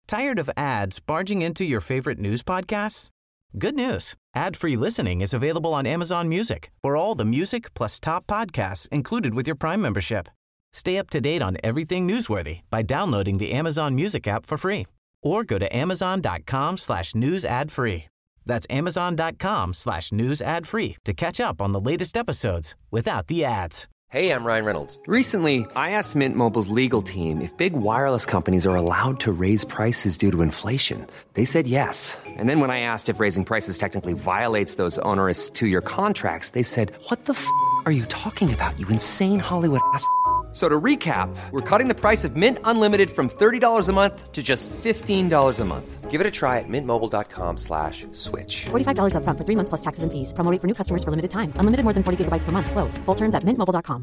Tired of ads barging into your favorite news podcasts? Good news. Ad-free listening is available on Amazon Music for all the music plus top podcasts included with your Prime membership. Stay up to date on everything newsworthy by downloading the Amazon Music app for free or go to amazon.com/news ad free. That's amazon.com/news ad free to catch up on the latest episodes without the ads. Hey, I'm Ryan Reynolds. Recently, I asked Mint Mobile's legal team if big wireless companies are allowed to raise prices due to inflation. They said yes. And then when I asked if raising prices technically violates those onerous two-year contracts, they said, "What the f*** are you talking about, you insane Hollywood ass?" So to recap, we're cutting the price of Mint Unlimited from $30 a month to just $15 a month. Give it a try at mintmobile.com/switch. $45 up front for 3 months plus taxes and fees. Promo rate for new customers for limited time. Unlimited more than 40 gigabytes per month. Slows full terms at mintmobile.com.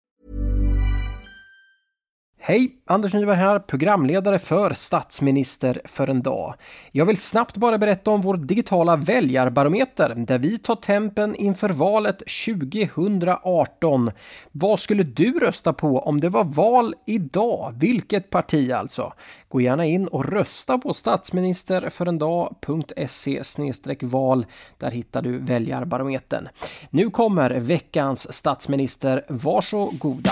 Hej, Anders Nyberg här, programledare för Statsminister för en dag. Jag vill snabbt bara berätta om vår digitala väljarbarometer där vi tar tempen inför valet 2018. Vad skulle du rösta på om det var val idag? Vilket parti alltså? Gå gärna in och rösta på statsministerförendag.se/val. Där hittar du väljarbarometern. Nu kommer veckans statsminister. Varsågoda.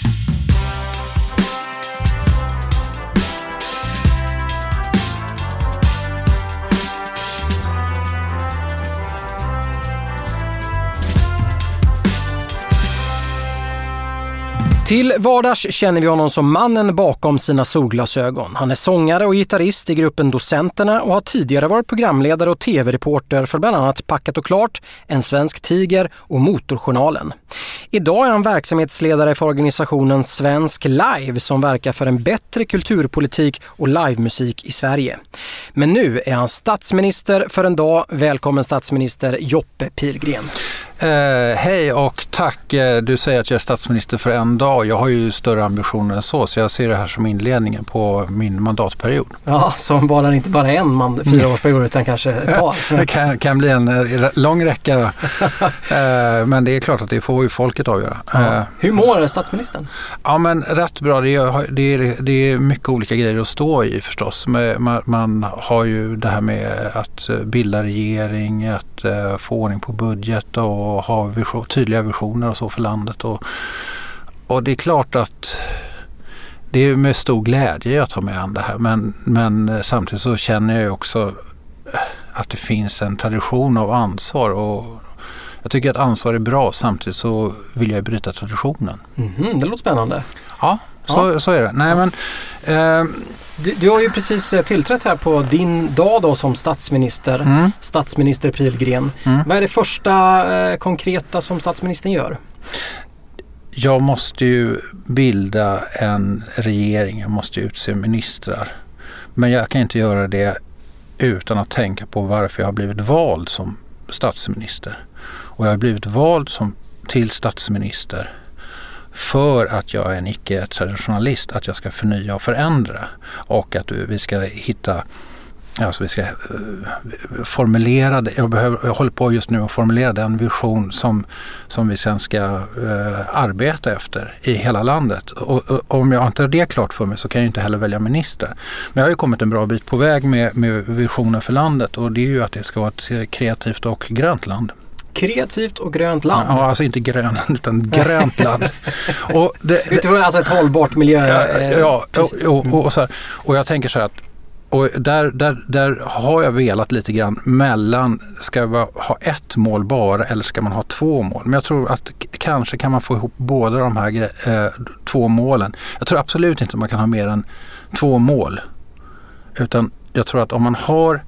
Till vardags känner vi honom som mannen bakom sina solglasögon. Han är sångare och gitarrist i gruppen Docenterna och har tidigare varit programledare och tv-reporter för bland annat Packat och klart, En svensk tiger och Motorjournalen. Idag är han verksamhetsledare för organisationen Svensk Live som verkar för en bättre kulturpolitik och livemusik i Sverige. Men nu är han statsminister för en dag. Välkommen statsminister Joppe Pilgren. Hej och tack. Du säger att jag är statsminister för en dag. Jag har ju större ambitioner än så jag ser det här som inledningen på min mandatperiod. Ja, som var inte bara en 4-årsperiod utan kanske ett par. Det kan bli en lång räcka. Men det är klart att det får ju folket avgöra. Ja. Hur mår statsministern? Ja, men rätt bra. Det är mycket olika grejer att stå i förstås. Man har ju det här med att bilda regering, att få ordning på budget och ha tydliga visioner och så för landet. Och det är klart att det är med stor glädje jag tar med an det här. Men samtidigt så känner jag också att det finns en tradition av ansvar. Och jag tycker att ansvar är bra. Samtidigt så vill jag bryta traditionen. Det låter spännande. Ja, så är det. Nej, men... Du har ju precis tillträtt här på din dag då som statsminister, statsminister Pilgren. Vad är det första konkreta som statsministern gör? Jag måste ju bilda en regering, jag måste utse ministrar. Men jag kan inte göra det utan att tänka på varför jag har blivit vald som statsminister. Och jag har blivit vald till statsminister för att jag är en icke-traditionalist, att jag ska förnya och förändra och att vi ska hitta, alltså vi ska formulera det. Jag håller på just nu att formulera den vision som vi sen ska arbeta efter i hela landet. Och om jag inte har det klart för mig så kan jag inte heller välja minister. Men jag har ju kommit en bra bit på väg med visionen för landet och det är ju att det ska vara ett kreativt och grönt land. Kreativt och grönt land. Ja, alltså inte grön utan grönt land. Och alltså ett hållbart miljö. Och jag tänker så här att och där har jag velat lite grann mellan, ska jag ha ett mål bara eller ska man ha 2 mål? Men jag tror att kanske kan man få ihop båda de här 2 målen. Jag tror absolut inte att man kan ha mer än 2 mål. Utan jag tror att om man har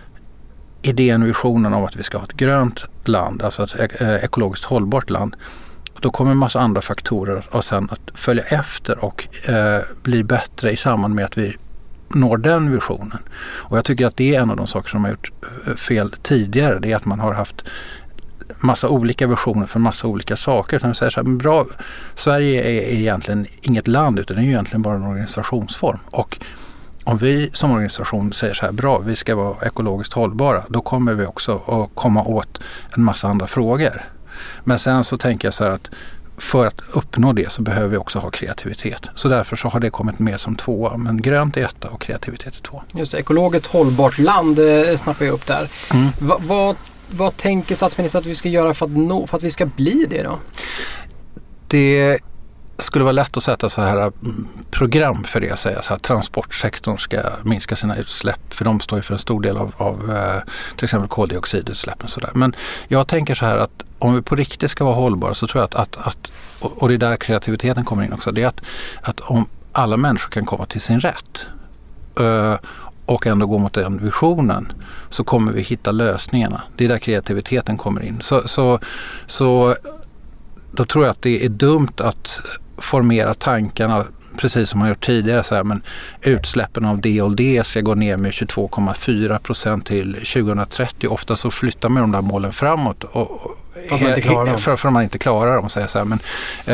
idén och visionen om att vi ska ha ett grönt land, alltså ett ekologiskt hållbart land, då kommer en massa andra faktorer och sen att följa efter och bli bättre i samband med att vi når den visionen. Och jag tycker att det är en av de saker som har gjort fel tidigare, det är att man har haft massa olika visioner för massa olika saker. Utan säger så här, men bra, Sverige är egentligen inget land utan det är egentligen bara en organisationsform. Och om vi som organisation säger så här, bra, vi ska vara ekologiskt hållbara, då kommer vi också att komma åt en massa andra frågor. Men sen så tänker jag så här att för att uppnå det så behöver vi också ha kreativitet. Så därför så har det kommit med som 2, men grönt är 1 och kreativitet är 2. Just det, ekologiskt hållbart land snappar jag upp där. Vad tänker statsministern att vi ska göra för att vi ska bli det då? Det skulle vara lätt att sätta så här program för det, säga så här, transportsektorn ska minska sina utsläpp, för de står ju för en stor del av till exempel koldioxidutsläpp och sådär. Men jag tänker så här att om vi på riktigt ska vara hållbara så tror jag att och det är där kreativiteten kommer in också, det är att om alla människor kan komma till sin rätt och ändå gå mot den visionen, så kommer vi hitta lösningarna. Det är där kreativiteten kommer in. Så då tror jag att det är dumt att formera tankarna precis som man gjort tidigare, så här, men utsläppen av det och det ska gå ner med 22,4% till 2030. Ofta så flyttar man de där målen framåt för att man inte klarar dem. För man inte klarar dem, säger så här. Men,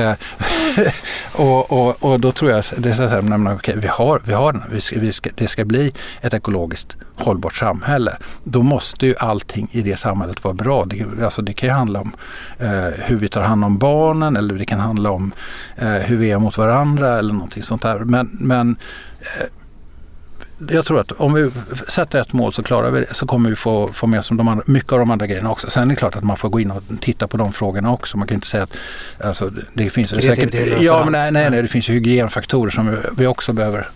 och då tror jag det är så här, men, okej, vi har den. Det ska bli ett ekologiskt hållbart samhälle. Då måste ju allting i det samhället vara bra. Det kan ju handla om hur vi tar hand om barnen, eller det kan handla om hur vi är mot varandra eller någonting sånt där. Men jag tror att om vi sätter ett mål så klarar vi det, så kommer vi få med som mycket av de andra grejerna också. Sen är det klart att man får gå in och titta på de frågorna också. Man kan inte säga att alltså, det finns säkert, det finns ju hygienfaktorer som vi också behöver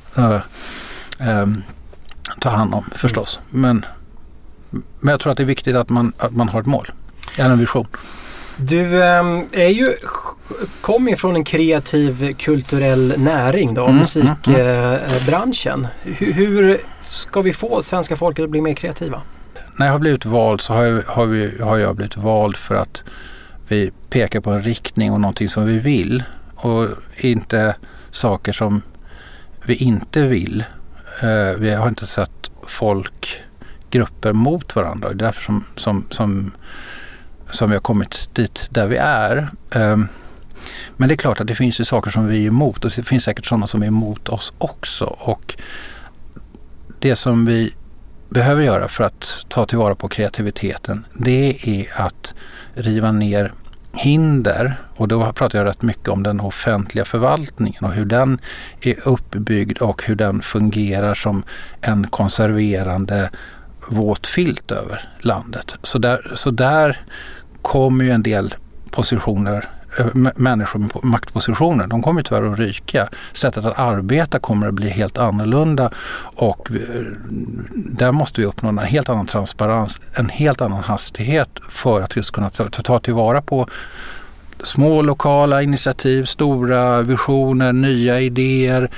ta hand om förstås. Men jag tror att det är viktigt att man har ett mål, en vision. Du kommer ju från en kreativ kulturell näring då, musikbranschen. Hur ska vi få svenska folket att bli mer kreativa? När jag har blivit vald så har jag blivit vald för att vi pekar på en riktning och någonting som vi vill, och inte saker som vi inte vill. Vi har inte sett folkgrupper mot varandra. Det är därför som vi har kommit dit där vi är. Men det är klart att det finns ju saker som vi är emot, och det finns säkert sådana som är emot oss också. Och det som vi behöver göra för att ta tillvara på kreativiteten, det är att riva ner hinder. Och då pratar jag rätt mycket om den offentliga förvaltningen och hur den är uppbyggd och hur den fungerar som en konserverande våt filt över landet. Så där kommer ju en del människor med maktpositioner, de kommer tyvärr att ryka. Sättet att arbeta kommer att bli helt annorlunda, och där måste vi uppnå en helt annan transparens, en helt annan hastighet för att just kunna ta tillvara på små lokala initiativ, stora visioner, nya idéer.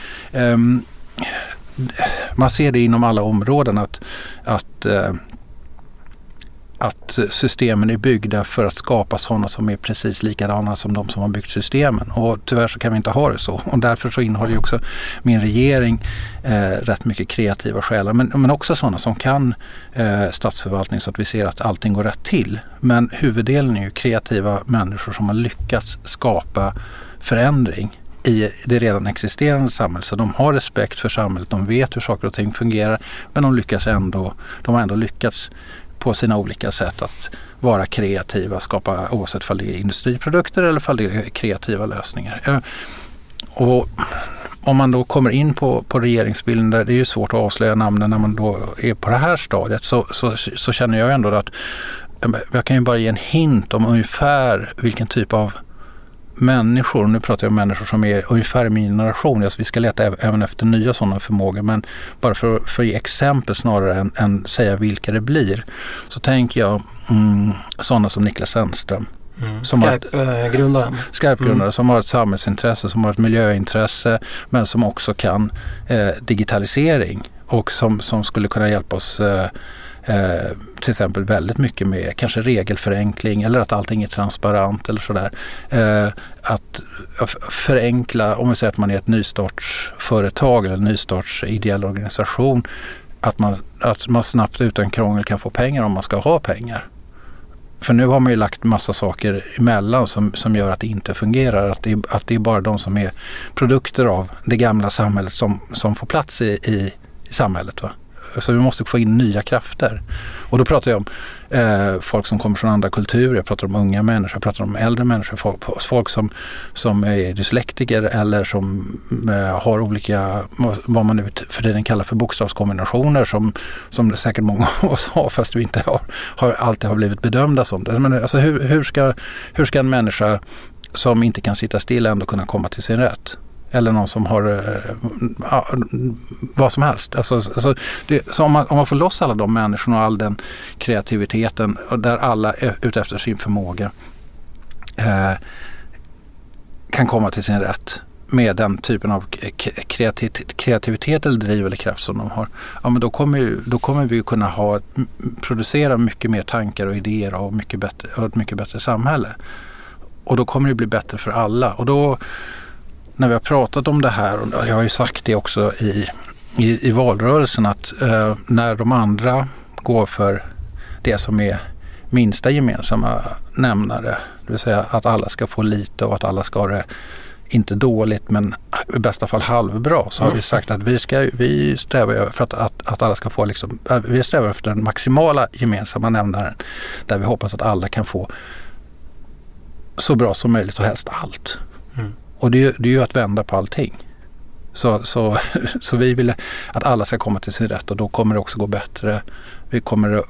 Man ser det inom alla områden att systemen är byggda för att skapa sådana som är precis likadana som de som har byggt systemen. Och tyvärr så kan vi inte ha det så. Och därför så innehåller ju också min regering rätt mycket kreativa själar. Men också sådana som kan statsförvaltning, så att vi ser att allting går rätt till. Men huvuddelen är ju kreativa människor som har lyckats skapa förändring i det redan existerande samhället. Så de har respekt för samhället, de vet hur saker och ting fungerar, men de har ändå lyckats på sina olika sätt att vara kreativa, skapa, oavsett om det är industriprodukter eller om det är kreativa lösningar. Och om man då kommer in på regeringsbilden, där det är ju svårt att avslöja namnen när man då är på det här stadiet, så känner jag ändå att jag kan ju bara ge en hint om ungefär vilken typ av människor, nu pratar jag om människor som är ungefär i min generation, alltså vi ska leta även efter nya sådana förmågor, men bara för att ge exempel snarare än säga vilka det blir, så tänker jag sådana som Niklas Zennström. Skarpgrundare som har ett samhällsintresse, som har ett miljöintresse, men som också kan digitalisering, och som skulle kunna hjälpa oss till exempel väldigt mycket med kanske regelförenkling, eller att allting är transparent eller sådär. Att förenkla, om vi säger att man är ett nystartsföretag eller en nystarts ideell organisation, att man snabbt utan krångel kan få pengar om man ska ha pengar. För nu har man ju lagt massa saker emellan som gör att det inte fungerar. Att det är bara de som är produkter av det gamla samhället som får plats i samhället, va? Så vi måste få in nya krafter. Och då pratar jag om folk som kommer från andra kulturer, jag pratar om unga människor, jag pratar om äldre människor, folk som är dyslektiker eller som har olika, vad man nu för tiden kallar för bokstavskombinationer som säkert många av oss har, fast vi inte alltid har blivit bedömda som det. Men alltså hur ska en människa som inte kan sitta still ändå kunna komma till sin rätt? Eller någon som har vad som helst. Så om man får loss alla de människorna och all den kreativiteten och där alla ute efter sin förmåga kan komma till sin rätt med den typen av kreativitet eller driv eller kraft som de har. Ja, men då kommer vi kunna producera mycket mer tankar och idéer och ett mycket bättre samhälle. Och då kommer det bli bättre för alla. Och då när vi har pratat om det här, och jag har ju sagt det också i valrörelsen, att när de andra går för det som är minsta gemensamma nämnare, det vill säga att alla ska få lite och att alla ska ha det inte dåligt men i bästa fall halvbra, så har vi sagt att vi strävar för att alla ska få vi strävar efter den maximala gemensamma nämnaren där vi hoppas att alla kan få så bra som möjligt och helst allt. Och det är ju att vända på allting. Så vi vill att alla ska komma till sin rätt och då kommer det också gå bättre. Vi kommer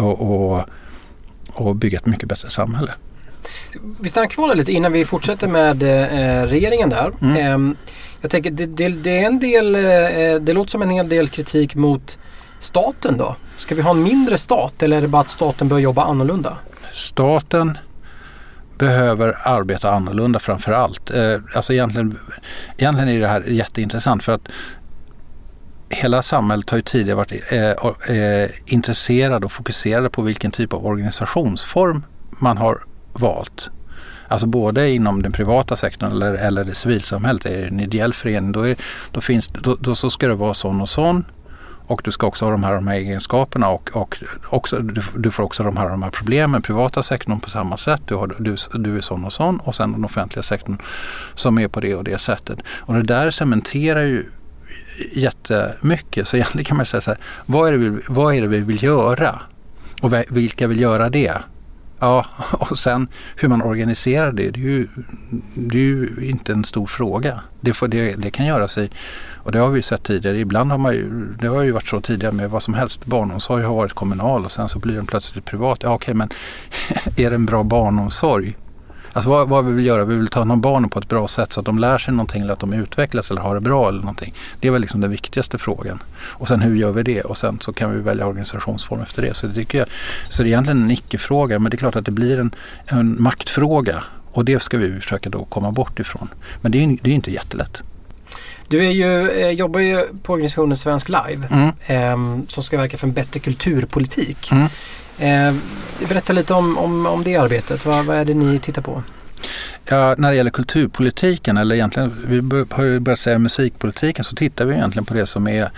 att bygga ett mycket bättre samhälle. Vi stannar kvar lite innan vi fortsätter med regeringen där. Jag tänker det är en del, det låter som en hel del kritik mot staten då. Ska vi ha en mindre stat eller är det bara att staten bör jobba annorlunda? Staten behöver arbeta annorlunda framför allt. Alltså egentligen är det här jätteintressant för att hela samhället har ju tidigare varit intresserad och fokuserade på vilken typ av organisationsform man har valt. Alltså både inom den privata sektorn eller det civilsamhället, är det en ideell förening, då så ska det vara sån och sån. Och du ska också ha de här egenskaperna och också, du får också de här problemen. Privata sektorn på samma sätt. Du är sån och sån. Och sen den offentliga sektorn som är på det och det sättet. Och det där cementerar ju jättemycket. Så egentligen kan man säga så här, vad är det vi vill göra? Och vilka vill göra det? Ja, och sen hur man organiserar det är ju inte en stor fråga. Det kan göra sig, och det har vi sett tidigare. Ibland det har ju varit så tidigare med vad som helst. Barnomsorg har varit kommunal och sen så blir den plötsligt privat. Ja, okej, men är det en bra barnomsorg? Alltså vad vi vill göra? Vi vill ta hand om barnen på ett bra sätt så att de lär sig någonting eller att de utvecklas eller har det bra eller någonting. Det är väl liksom den viktigaste frågan. Och sen hur gör vi det? Och sen så kan vi välja organisationsform efter det. Så det tycker jag, så det är egentligen en icke-fråga, men det är klart att det blir en maktfråga. Och det ska vi försöka då komma bort ifrån. Men det är inte jättelätt. Du jobbar ju på organisationen Svensk Live som ska verka för en bättre kulturpolitik. Berätta lite om det arbetet. Vad är det ni tittar på? Ja, när det gäller kulturpolitiken, eller egentligen, vi har ju börjat säga musikpolitiken, så tittar vi egentligen på det som är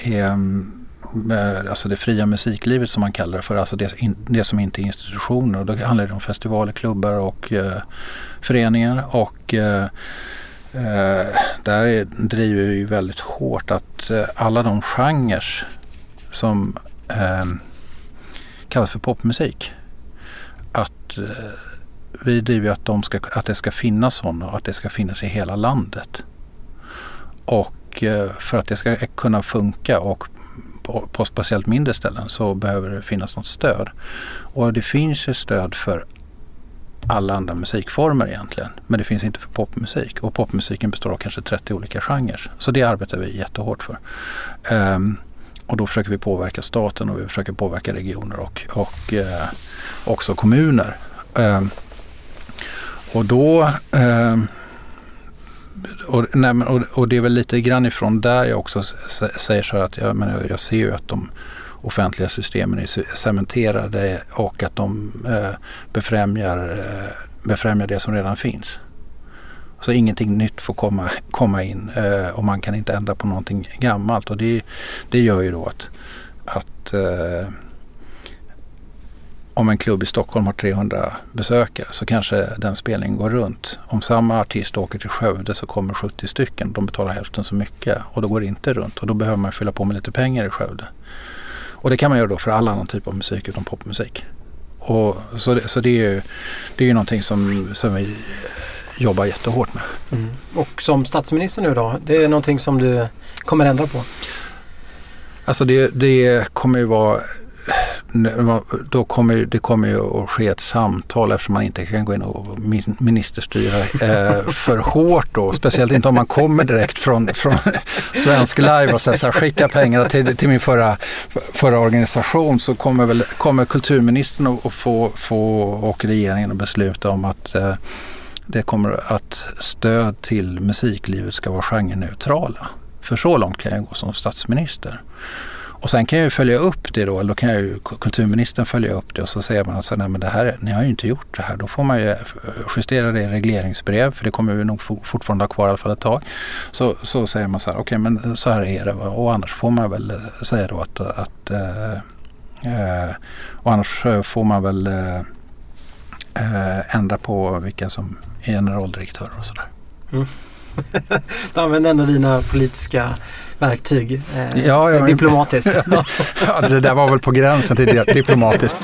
alltså det fria musiklivet som man kallar det för, alltså det som inte är institutioner. Och då handlar det om festivaler, klubbar och föreningar, och där driver vi väldigt hårt att alla de genrer som kallas för popmusik, att vi driver att det ska finnas sådana och att det ska finnas i hela landet. Och för att det ska kunna funka och på speciellt mindre ställen så behöver det finnas något stöd. Och det finns ju stöd för alla andra musikformer egentligen, men det finns inte för popmusik. Och popmusiken består av kanske 30 olika genrer. Så det arbetar vi jättehårt för. Och då försöker vi påverka staten och vi försöker påverka regioner och också kommuner. Och då och det är väl lite grann ifrån där jag också säger så att jag ser ju att de offentliga systemen är cementerade och att de befrämjar det som redan finns. Så ingenting nytt får komma in och man kan inte ändra på någonting gammalt. Och det gör ju då att om en klubb i Stockholm har 300 besökare så kanske den spelningen går runt. Om samma artist åker till Skövde så kommer 70 stycken. De betalar hälften så mycket och då går det inte runt. Och då behöver man fylla på med lite pengar i Skövde. Och det kan man göra då för alla annan typ av musik utom popmusik. Och så det är ju någonting som vi jobbar jättehårt med. Mm. Och som statsminister nu då, det är någonting som du kommer ändra på? Alltså det kommer ju vara... Det kommer ju att ske ett samtal eftersom man inte kan gå in och ministerstyra för hårt då. Speciellt inte om man kommer direkt från Svensk Live och så här, skicka pengar till min förra organisation, så kommer kulturministern att få och regeringen att besluta om att det kommer att stöd till musiklivet ska vara genreneutrala. För så långt kan jag gå som statsminister. Och sen kan jag ju följa upp det då, eller då kan ju kulturministern följa upp det och så säger man alltså, nej men det här, ni har ju inte gjort det här. Då får man ju justera det i regleringsbrev, för det kommer vi nog fortfarande ha kvar i alla fall ett tag. Så säger man så här, okej, men så här är det. Och annars får man väl säga då och annars får man väl ändra på vilka som är generaldirektörer och sådär. Mm. Du använder ändå dina politiska verktyg diplomatiskt. Ja, det där var väl på gränsen till diplomatiskt.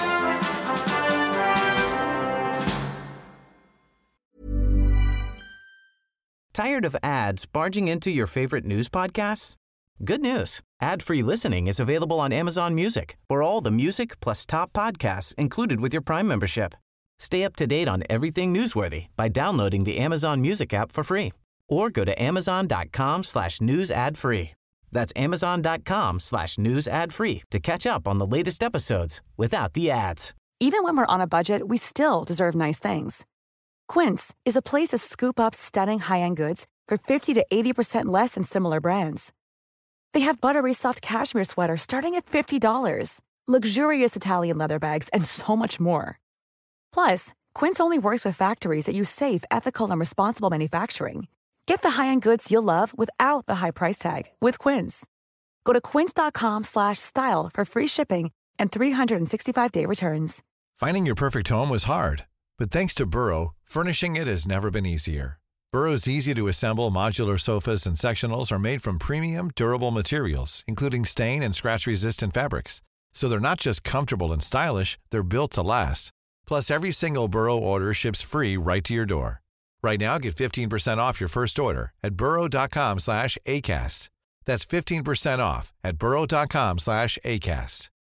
Tired of ads barging into your favorite news podcasts? Good news. Ad-free listening is available on Amazon Music for all the music plus top podcasts included with your Prime membership. Stay up to date on everything newsworthy by downloading the Amazon Music app for free. Or go to amazon.com/news ad free. That's amazon.com/news ad free to catch up on the latest episodes without the ads. Even when we're on a budget, we still deserve nice things. Quince is a place to scoop up stunning high-end goods for 50 to 80% less than similar brands. They have buttery soft cashmere sweaters starting at $50, luxurious Italian leather bags, and so much more. Plus, Quince only works with factories that use safe, ethical, and responsible manufacturing. Get the high-end goods you'll love without the high price tag with Quince. Go to quince.com/style for free shipping and 365-day returns. Finding your perfect home was hard, but thanks to Burrow, furnishing it has never been easier. Burrow's easy-to-assemble modular sofas and sectionals are made from premium, durable materials, including stain and scratch-resistant fabrics. So they're not just comfortable and stylish, they're built to last. Plus, every single Burrow order ships free right to your door. Right now, get 15% off your first order at burrow.com/ACAST. That's 15% off at burrow.com/ACAST.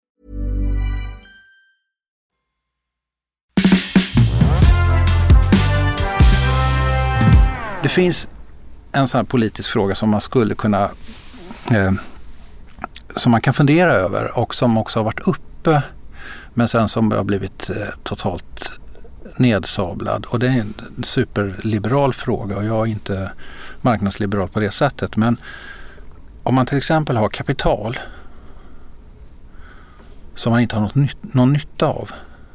Det finns en sån här politisk fråga som man skulle kunna som man kan fundera över och som också har varit uppe, men sen som har blivit totalt nedsablad, och det är en superliberal fråga, och jag är inte marknadsliberal på det sättet, men om man till exempel har kapital som man inte har någon nytta av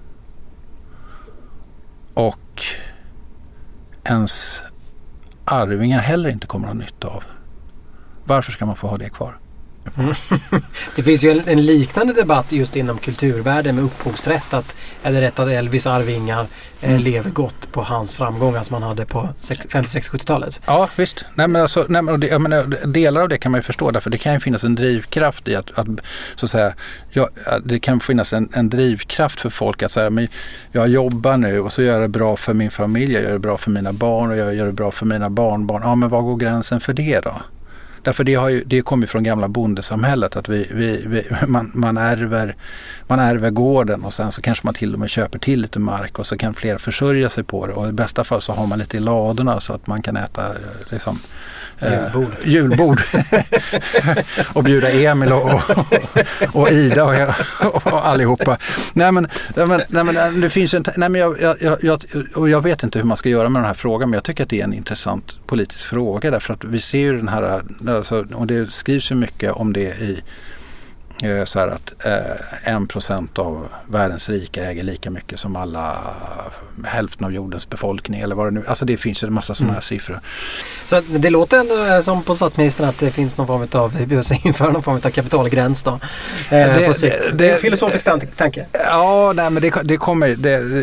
och ens arvingar heller inte kommer att ha nytta av, varför ska man få ha det kvar? Mm. Det finns ju en liknande debatt just inom kulturvärlden med upphovsrätt, att är det rätt att Elvis arvingar lever gott på hans framgångar som han hade på 50-60-70-talet? Ja, visst. Delar av det kan man ju förstå, därför det kan ju finnas en drivkraft i att så att säga, det kan finnas en drivkraft för folk att säga, men jag jobbar nu och så gör det bra för min familj, jag gör det bra för mina barn och jag gör det bra för mina barnbarn. Ja, men var går gränsen för det då? Därför det kommer från gamla bondesamhället, att man ärver gården och sen så kanske man till och med köper till lite mark och så kan fler försörja sig på det, och i bästa fall så har man lite i ladorna så att man kan äta liksom julbord och bjuda Emil och Ida och allihopa. Nej men det finns jag vet inte hur man ska göra med den här frågan, men jag tycker att det är en intressant politisk fråga, därför att vi ser ju den här, alltså, och det skrivs ju mycket om det så här att 1% av världens rika äger lika mycket som hälften av jordens befolkning eller vad det nu. Alltså det finns ju en massa sådana här siffror. Så det låter ändå som på statsministern att det finns någon form av, vi behöver införa någon form av kapitalgräns då på sikt. Det är en filosofisk tanke. Ja, nej, men det kommer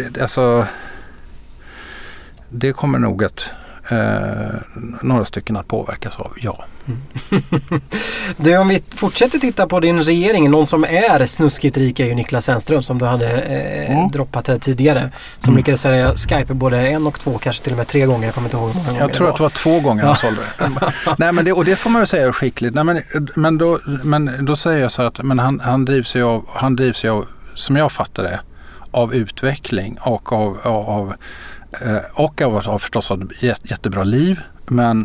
det kommer nog att några stycken att påverkas av, ja. Du, om vi fortsätter titta på din regering, någon som är snuskigt rik är ju Niklas Zennström som du hade droppat här tidigare, som lyckades säga Skype både 1 och 2, kanske till och med 3 gånger, jag kommer inte ihåg hur många gånger. Jag tror att det var 2 gånger han sålde det. Nej, men och det får man ju säga är skickligt. Nej, men då säger jag så att han drivs ju av, som jag fattar det, av utveckling och av förstås ett jättebra liv, men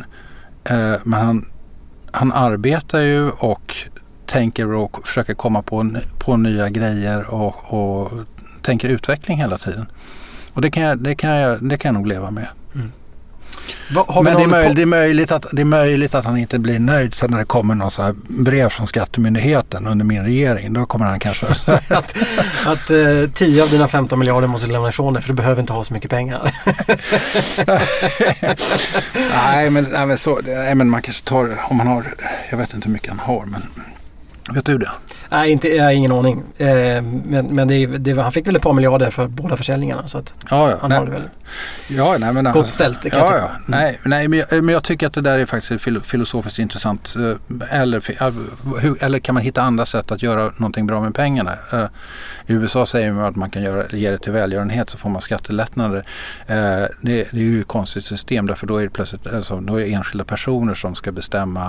han arbetar ju och tänker och försöker komma på nya grejer och tänker utveckling hela tiden. Och det kan jag nog leva med. Mm. Men det är möjligt att han inte blir nöjd sen när det kommer någon så här brev från Skattemyndigheten under min regering. Då kommer han kanske att 10 av dina 15 miljarder måste lämna ifrån dig för du behöver inte ha så mycket pengar. nej, men man kanske tar, om man har, jag vet inte hur mycket han har, men vet du det? Nej, jag har ingen aning. Men han fick väl ett par miljarder för båda försäljningarna, så att han har det väl gott ställt. Men jag tycker att det där är faktiskt filosofiskt intressant. Eller kan man hitta andra sätt att göra någonting bra med pengarna? I USA säger man att man kan ge det till välgörenhet så får man skattelättnader. Det är ju ett konstigt system, därför då är det plötsligt då är enskilda personer som ska bestämma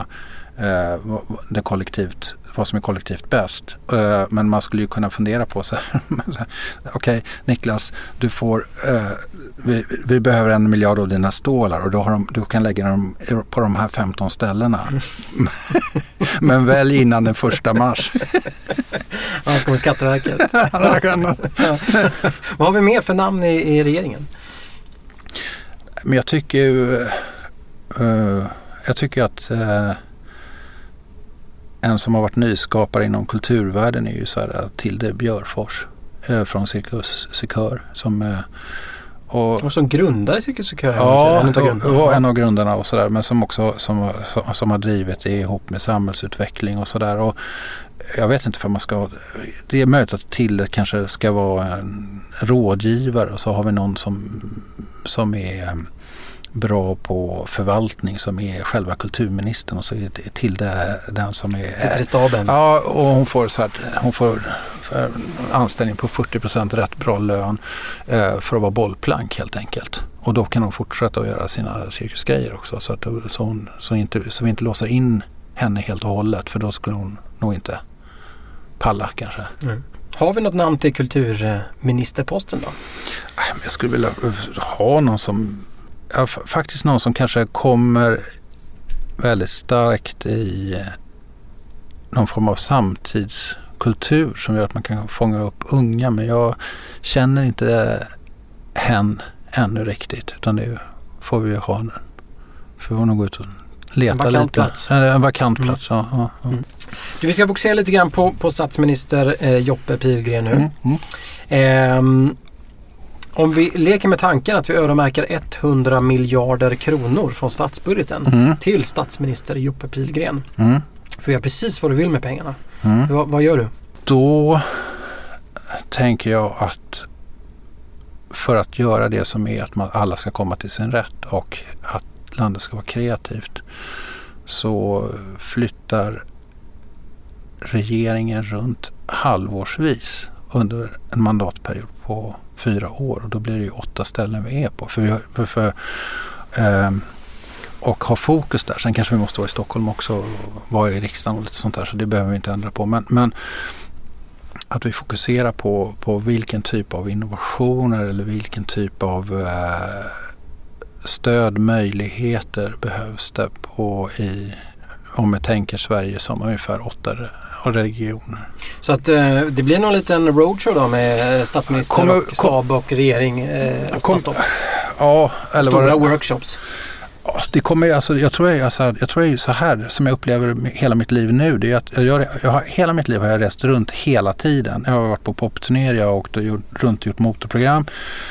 vad som är kollektivt bäst. Men man skulle ju kunna fundera på så här. Okej, Niklas, du får vi behöver 1 miljard av dina stålar och du kan lägga dem på de här 15 ställena. Men välj innan den 1 mars. Annars kommer Skatteverket. Vad har vi mer för namn i regeringen? Men jag tycker att en som har varit nyskapare inom kulturvärlden är ju så här Tilde Björfors från Cirkus Cirkör och som grundade Cirkus Cirkör. Ja, en av grundarna och sådär, men som också som har drivit det ihop med samhällsutveckling och sådär. Och jag vet inte för man ska, det är möjligt att Tilde kanske ska vara en rådgivare, och så har vi någon som är bra på förvaltning som är själva kulturministern, och så är till det den som är sitter i staben. Ja, och hon får anställning på 40% rätt bra lön för att vara bollplank helt enkelt. Och då kan hon fortsätta att göra sina cirkusgrejer också, så vi inte låser in henne helt och hållet, för då skulle hon nog inte palla kanske. Mm. Har vi något namn till kulturministerposten då? Jag skulle vilja ha någon som faktiskt någon som kanske kommer väldigt starkt i någon form av samtidskultur som gör att man kan fånga upp unga, men jag känner inte hen ännu riktigt, utan det får vi ha nu. För vi får nog gå ut och leta lite. En vakant plats, ja. Mm. Du, vi ska fokusera lite grann på statsminister Joppe Pilgren nu. Om vi leker med tanken att vi öronmärker 100 miljarder kronor från statsbudgeten till statsminister Joppe Pilgren. För jag precis vad du vill med pengarna. Vad gör du? Då tänker jag att för att göra det som är att alla ska komma till sin rätt och att landet ska vara kreativt, så flyttar regeringen runt halvårsvis under en mandatperiod på 4 år, och då blir det ju 8 ställen vi är på och ha fokus där. Sen kanske vi måste vara i Stockholm också, vara i riksdagen och lite sånt där, så det behöver vi inte ändra på, men att vi fokuserar på vilken typ av innovationer eller vilken typ av stödmöjligheter behövs det om vi tänker Sverige som ungefär 8 regioner. Så att det blir någon liten roadshow då med statsminister och stab och regering? Ja, eller stora workshops? Det kommer, alltså, jag tror är så här som jag upplever hela mitt liv nu. Det är att hela mitt liv har jag rest runt hela tiden. Jag har varit på popturnéer, jag har åkt runt och gjort motorprogram.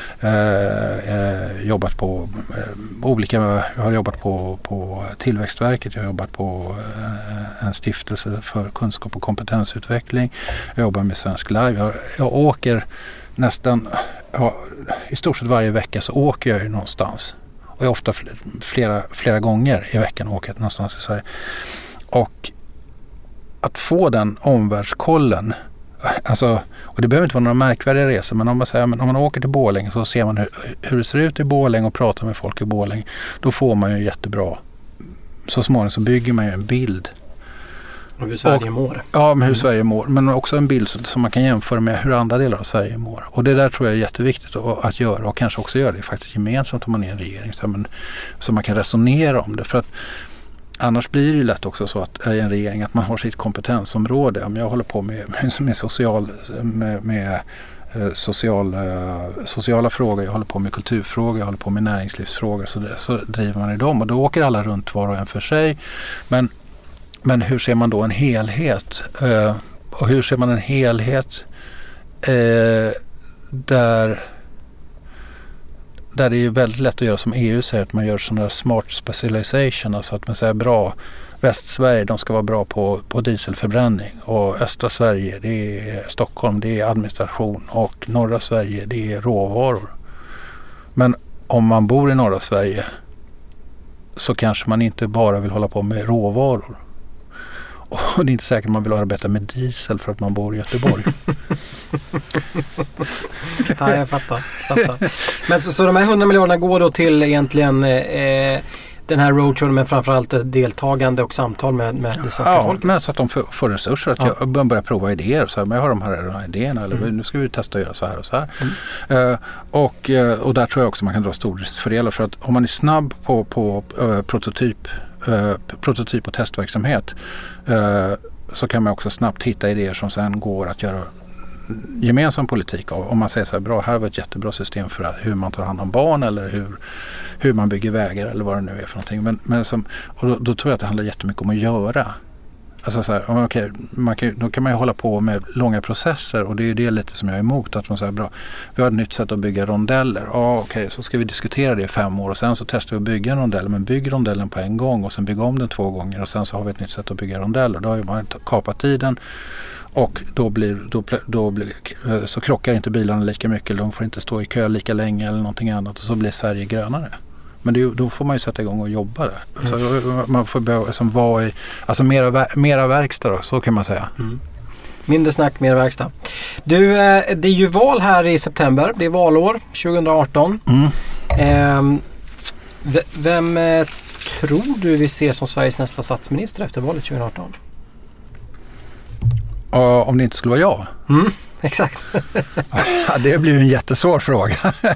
Jobbat på jag har jobbat på Tillväxtverket, jag har jobbat på en stiftelse för kunskap och kompetensutveckling. Jag jobbar med Svensk Live. Jag åker nästan, i stort sett varje vecka så åker jag ju någonstans. Och jag ofta flera gånger i veckan åker jag någonstans i Sverige. Och att få den omvärldskollen, alltså, och det behöver inte vara några märkvärdiga resor, men om man åker till Borlänge så ser man hur det ser ut i Borlänge och pratar med folk i Borlänge. Då får man ju jättebra. Så småningom så bygger man ju en bild. Och hur Sverige mår. Ja, hur Sverige mår. Men också en bild som man kan jämföra med hur andra delar av Sverige mår. Och det där tror jag är jätteviktigt att göra. Och kanske också göra det faktiskt gemensamt om man är en regering. Så man kan resonera om det. För att annars blir det ju lätt också så att i en regering att man har sitt kompetensområde. Om jag håller på med sociala frågor, jag håller på med kulturfrågor, jag håller på med näringslivsfrågor. Så driver man i dem. Och då åker alla runt var och en för sig. Men hur ser man då en helhet? Och hur ser man en helhet där det är väldigt lätt att göra som EU säger, att man gör sån där smart specialization, alltså att man säger bra, Västsverige de ska vara bra på dieselförbränning och östra Sverige det är Stockholm, det är administration och norra Sverige det är råvaror. Men om man bor i norra Sverige så kanske man inte bara vill hålla på med råvaror. Och det är inte säkert att man vill arbeta med diesel för att man bor i Göteborg. Ja, jag fattar. Men så de här 100 miljarderna går då till egentligen den här roadshowen, men framförallt deltagande och samtal med det svenska folket. Men så att de får resurser att jag börjar prova idéer. Så här, men jag har de här idéerna, eller nu ska vi testa att göra så här och så här. Och där tror jag också man kan dra stordriftsfördelar, för att om man är snabb på prototyp och testverksamhet så kan man också snabbt hitta idéer som sen går att göra gemensam politik av. Om man säger så här, bra, här var ett jättebra system för hur man tar hand om barn eller hur man bygger vägar eller vad det nu är för någonting. Och då tror jag att det handlar jättemycket om att göra. Alltså så här, okay, då kan man ju hålla på med långa processer, och det är det lite som jag är emot, att man säger bra, vi har ett nytt sätt att bygga rondeller. Okej, så ska vi diskutera det i 5 år och sen så testar vi att bygga en rondell, men bygg rondellen på en gång och sen bygga om den 2 gånger och sen så har vi ett nytt sätt att bygga rondeller. Då har man kapat tiden och så krockar inte bilarna lika mycket, eller de får inte stå i kö lika länge eller någonting annat, och så blir Sverige grönare. Men då får man ju sätta igång och jobba där. Så man får behöva vara i, alltså mera verkstad då, så kan man säga. Mindre snack, mer verkstad. Du, det är ju val här i september. Det är valår 2018. Vem tror du vi ser som Sveriges nästa statsminister efter valet 2018? Om det inte skulle vara jag? Exakt. Det blir ju en jättesvår fråga.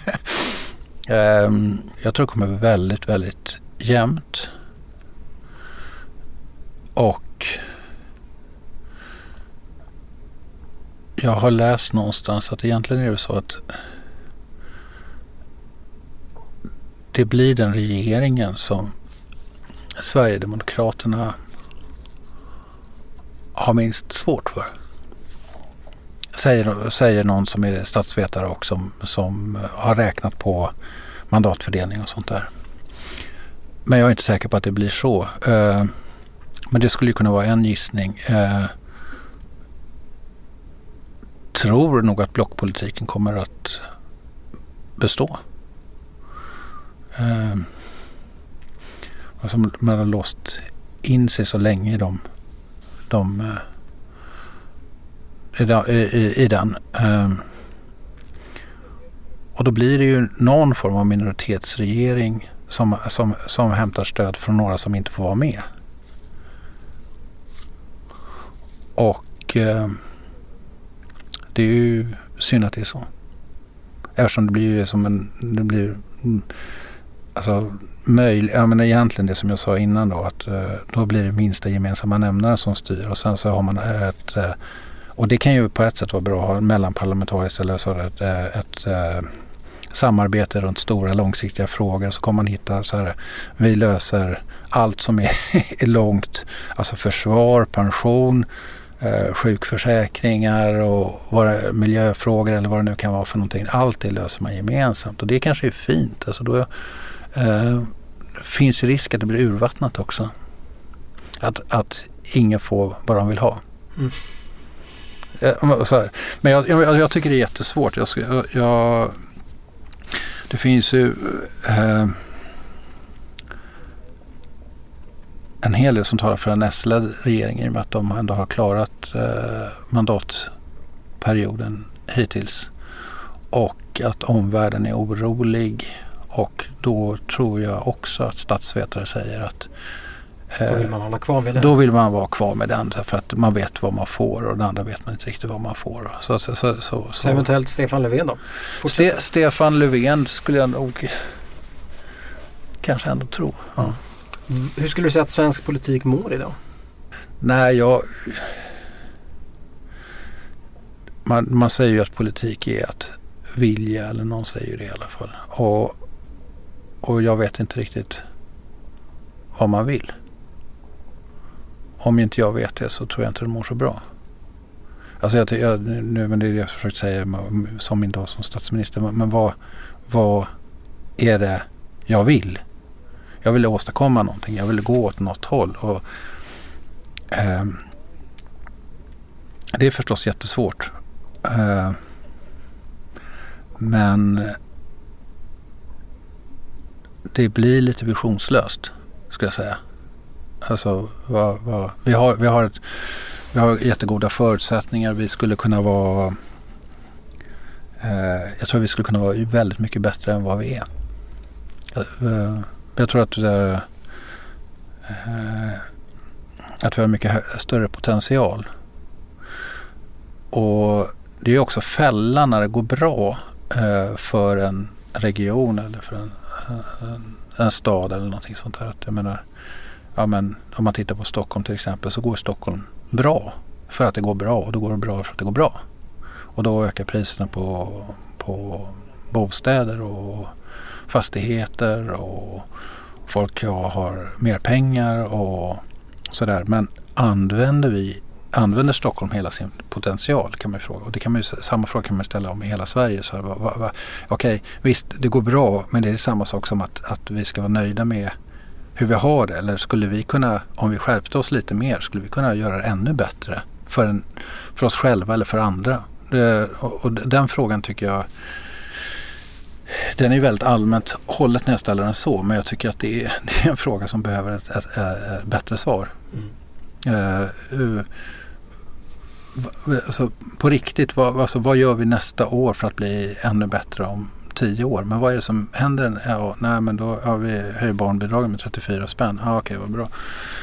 Jag tror det kommer väldigt, väldigt jämnt. Och jag har läst någonstans att egentligen är det så att det blir den regeringen som Sverigedemokraterna har minst svårt för. Säger någon som är statsvetare och som har räknat på mandatfördelning och sånt där. Men jag är inte säker på att det blir så. Men det skulle ju kunna vara en gissning. Tror nog att blockpolitiken kommer att bestå. Alltså man har låst in sig så länge i den. Och då blir det ju någon form av minoritetsregering som hämtar stöd från några som inte får vara med. Och det är ju synd att det är så. Eftersom det blir ju jag menar egentligen det som jag sa innan då, att då blir det minsta gemensamma nämnare som styr, och sen så har man och det kan ju på ett sätt vara bra att ha mellanparlamentariskt eller så ett samarbete runt stora långsiktiga frågor, så kommer man hitta så här, vi löser allt som är långt, alltså försvar, pension, sjukförsäkringar och miljöfrågor eller vad det nu kan vara för någonting. Allt det löser man gemensamt och det kanske är fint. Alltså då finns risk att det blir urvattnat också. Att ingen får vad de vill ha. Mm. Så här. Men jag tycker det är jättesvårt. Det finns ju en hel del som talar för en S-ledd regering i och med att de ändå har klarat mandatperioden hittills och att omvärlden är orolig, och då tror jag också att statsvetare säger att då vill man hålla kvar med den. Då vill man vara kvar med den för att man vet vad man får och den andra vet man inte riktigt vad man får. Så eventuellt Stefan Löfven då? Stefan Löfven skulle jag nog kanske ändå tro. Ja. Hur skulle du säga att svensk politik mår idag? Nej, man säger ju att politik är att vilja, eller någon säger det i alla fall. Och jag vet inte riktigt vad man vill. Om inte jag vet det så tror jag inte det mår så bra. Alltså men det är det jag försökt säga som min dag som statsminister. Men vad är det jag vill? Jag vill åstadkomma någonting. Jag vill gå åt något håll. Och det är förstås jättesvårt. Men det blir lite visionslöst, skulle jag säga. Alltså, vi har jättegoda förutsättningar. Vi skulle kunna vara jag tror vi skulle kunna vara väldigt mycket bättre än vad vi är. Jag tror att vi har mycket större potential. Och det är också fällan när det går bra för en region eller för en stad eller någonting sånt där. Att jag menar, men om man tittar på Stockholm till exempel, så går Stockholm bra för att det går bra, och då går det bra för att det går bra. Och då ökar priserna på bostäder och fastigheter, och folk har mer pengar och sådär. Men använder Stockholm hela sin potential, kan man fråga. Och det kan man ju, samma fråga kan man ställa om i hela Sverige. Så okej, visst, det går bra, men det är samma sak som att vi ska vara nöjda med hur vi har det. Eller skulle vi kunna, om vi skärpte oss lite mer, skulle vi kunna göra det ännu bättre för oss själva eller för andra? Och den frågan tycker jag, den är väldigt allmänt hållet när jag ställer den så, men jag tycker att det är en fråga som behöver ett bättre svar. Alltså, på riktigt, vad gör vi nästa år för att bli ännu bättre om 10 år? Men vad är det som händer? Men då har vi höjt barnbidragen med 34 spänn. Okej, vad bra.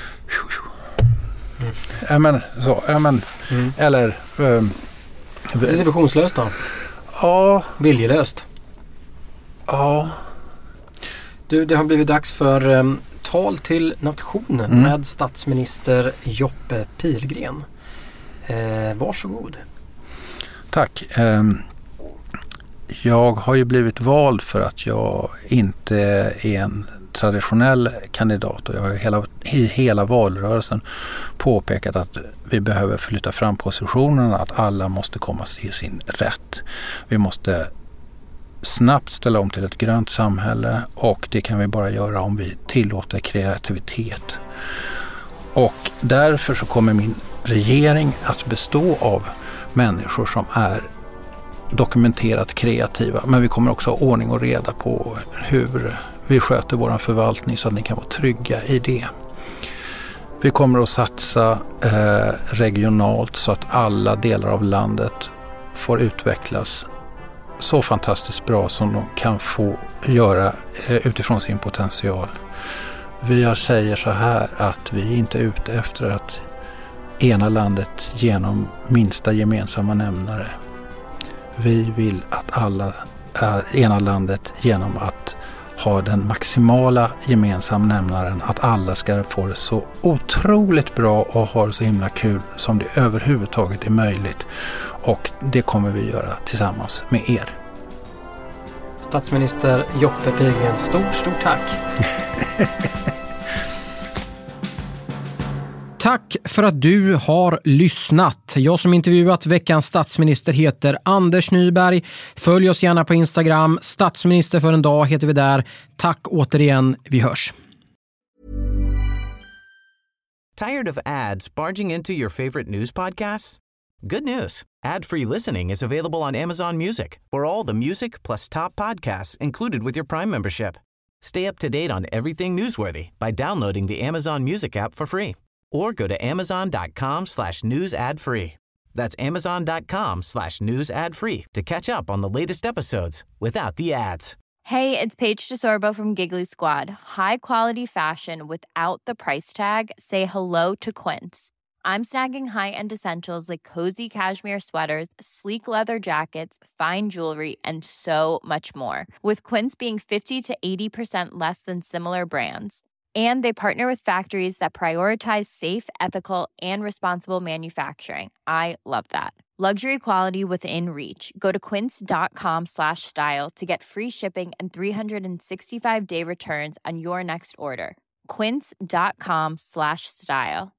Eller det är visionslöst då? Ja. Viljelöst? Ja. Det har blivit dags för tal till nationen med statsminister Joppe Pilgren. Varsågod. Tack. Jag har ju blivit vald för att jag inte är en traditionell kandidat, och jag har i hela valrörelsen påpekat att vi behöver flytta fram positionerna, att alla måste komma till sin rätt. Vi måste snabbt ställa om till ett grönt samhälle, och det kan vi bara göra om vi tillåter kreativitet. Och därför så kommer min regering att bestå av människor som är dokumenterat kreativa, men vi kommer också ha ordning och reda på hur vi sköter vår förvaltning så att ni kan vara trygga i det. Vi kommer att satsa regionalt så att alla delar av landet får utvecklas så fantastiskt bra som de kan få göra utifrån sin potential. Vi säger så här att vi inte är ute efter att ena landet genom minsta gemensamma nämnare. Vi vill att alla ena landet genom att ha den maximala gemensamma nämnaren, att alla ska få det så otroligt bra och ha det så himla kul som det överhuvudtaget är möjligt. Och det kommer vi göra tillsammans med er. Statsminister Joppe Pigren, stort tack. Tack för att du har lyssnat. Jag som intervjuat veckans statsminister heter Anders Nyberg. Följ oss gärna på Instagram. Statsminister för en dag heter vi där. Tack återigen, vi hörs. Tired of ads barging into your favorite news podcasts? Good news. Ad-free listening is available on Amazon Music for all the music plus top podcasts included with your Prime membership. Stay up to date on everything newsworthy by downloading the Amazon Music app for free or go to amazon.com/news ad free. That's amazon.com/news ad free to catch up on the latest episodes without the ads. Hey, it's Paige DeSorbo from Giggly Squad. High quality fashion without the price tag. Say hello to Quince. I'm snagging high-end essentials like cozy cashmere sweaters, sleek leather jackets, fine jewelry, and so much more. With Quince being 50 to 80% less than similar brands. And they partner with factories that prioritize safe, ethical, and responsible manufacturing. I love that. Luxury quality within reach. Go to quince.com/style to get free shipping and 365-day returns on your next order. Quince.com/style.